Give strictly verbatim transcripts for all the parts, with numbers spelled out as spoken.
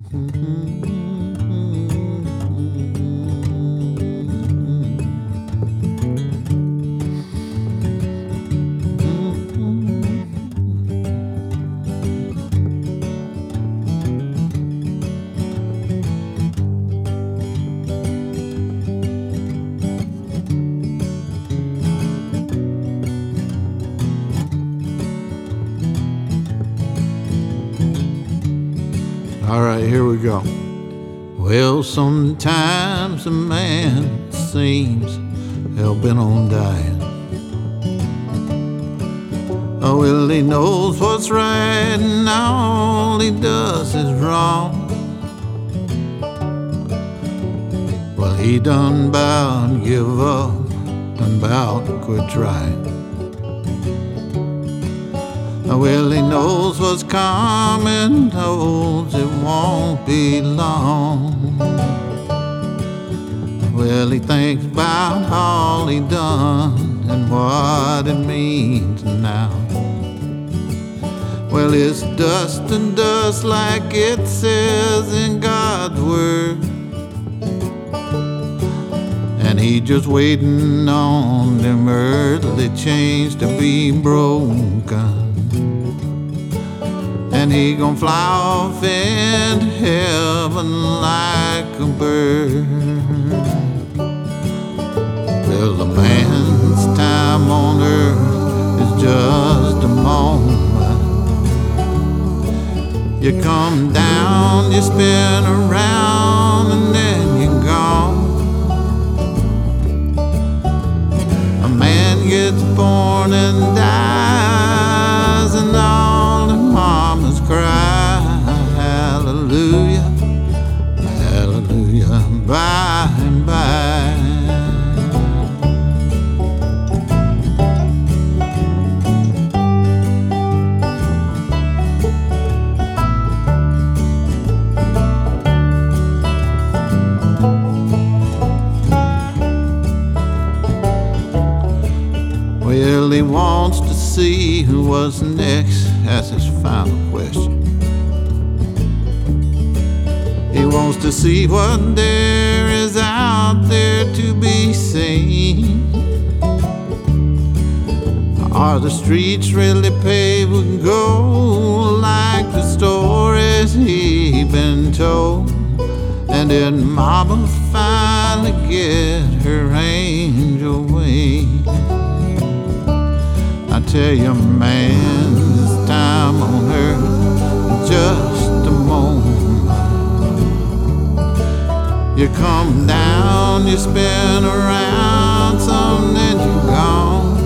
All right, here we go. Well, sometimes a man seems hell-bent on dying. Oh, well, he knows what's right and all he does is wrong. Well, he done bout to give up, done bout to quit trying. Well, he knows what's coming, knows it won't be long. Well, he thinks about all he done and what it means now. Well, it's dust and dust like it says in God's word, and he just waiting on them earthly chains to be broken. And he gon' fly off into heaven like a bird. Well, a man's time on earth is just a moment. You come down, you spin around, and then you're gone. A man gets born and dies, and all the mamas cry, hallelujah, hallelujah, by and by. Well, he wants to see who was next as his final question. He wants to see what there is out there to be seen. Are the streets really paved with gold like the stories he been told? And did mama finally get her angel wings? I tell you, man, this time on earth is just a moment. You come down, you spin around, some then you're gone.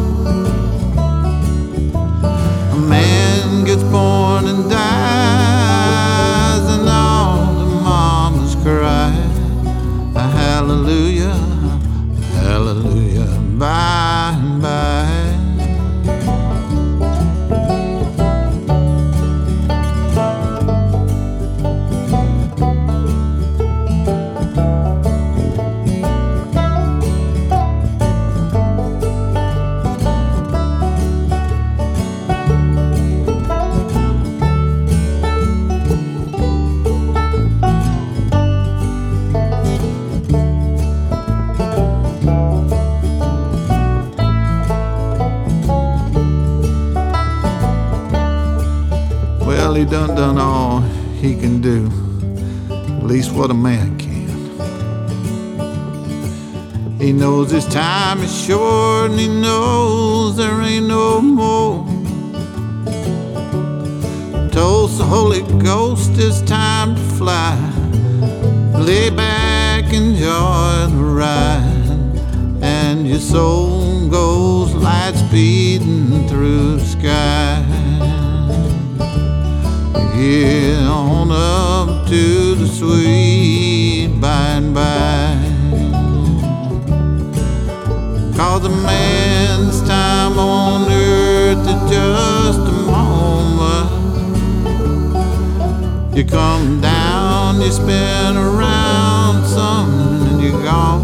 A man gets born and dies, and all the mamas cry, hallelujah, hallelujah, by and by. Well, he done done all he can do, at least what a man can. He knows his time is short, and he knows there ain't no more. Toast the Holy Ghost, it's time to fly. Lay back, enjoy the ride, and your soul goes light speeding through the sky. Get on up to the sweet by and by. Cause a man's time on earth is just a moment. You come down, you spin around something, and you're gone.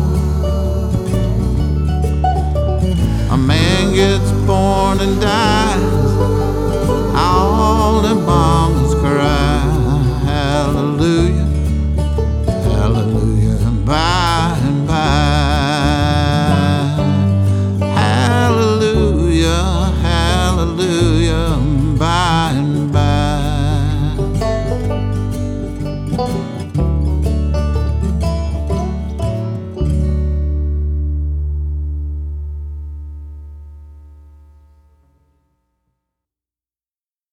A man gets born and dies, all the mom